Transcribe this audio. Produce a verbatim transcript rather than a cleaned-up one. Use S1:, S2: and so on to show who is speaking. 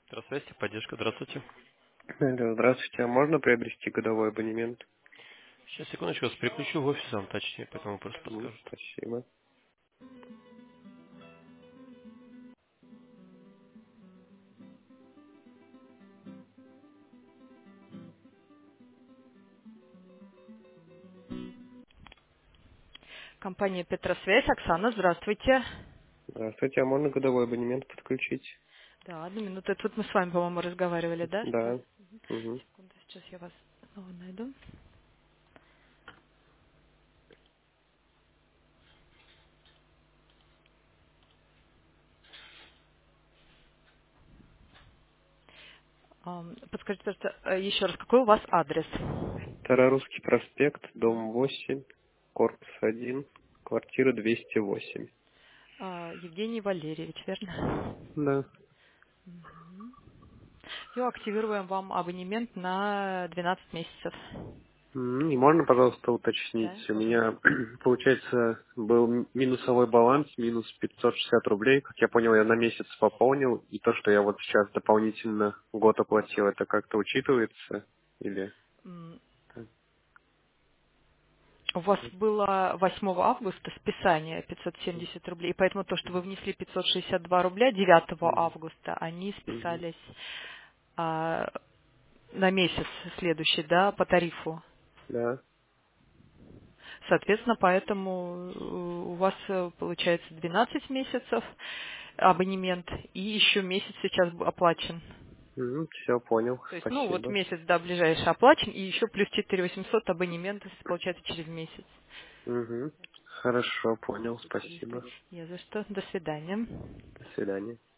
S1: Здравствуйте, поддержка, здравствуйте.
S2: Алло, здравствуйте. А можно приобрести годовой абонемент?
S1: Сейчас, секундочку, вас переключу в офис, вам точнее, поэтому просто
S2: М,
S1: подскажут.
S2: спасибо.
S3: Компания Петросвязь. Оксана, здравствуйте.
S2: Здравствуйте. А можно годовой абонемент подключить?
S3: Да, одну минуту. Тут мы с вами, по-моему, разговаривали, да? Что?
S2: Да. Угу.
S3: Секунду, сейчас я вас снова найду. Ам, Подскажите, пожалуйста, э, еще раз, какой у вас адрес?
S2: Старорусский проспект, дом восемь, корпус один, квартира двести восемь.
S3: А, Евгений Валерьевич, верно?
S2: Да.
S3: Мгм. И активируем вам абонемент на двенадцать месяцев.
S2: М, И можно, пожалуйста, уточнить?
S3: Да?
S2: У
S3: Мгм.
S2: меня, получается, был м- минусовой баланс, минус пятьсот шестьдесят рублей. Как я понял, я на месяц пополнил. И то, что я вот сейчас дополнительно год оплатил, это как-то учитывается? Или...
S3: М, У вас было восьмого августа списание пятьсот семьдесят рублей, и поэтому то, что вы внесли пятьсот шестьдесят два рубля девятого
S2: Мгм.
S3: августа, они
S2: Мгм.
S3: списались а, на месяц следующий, да, по тарифу.
S2: Да.
S3: Соответственно, поэтому э, у вас э, получается двенадцать месяцев абонемент, и еще месяц сейчас б- оплачен.
S2: Все, понял.
S3: То есть, ну, вот
S2: Спасибо.
S3: месяц, да, ближайший оплачен, и еще плюс четыре тысячи восемьсот абонемент, получается, через месяц.
S2: Угу. Хорошо, понял.
S3: Если
S2: Спасибо.
S3: не за что. До свидания.
S2: До свидания.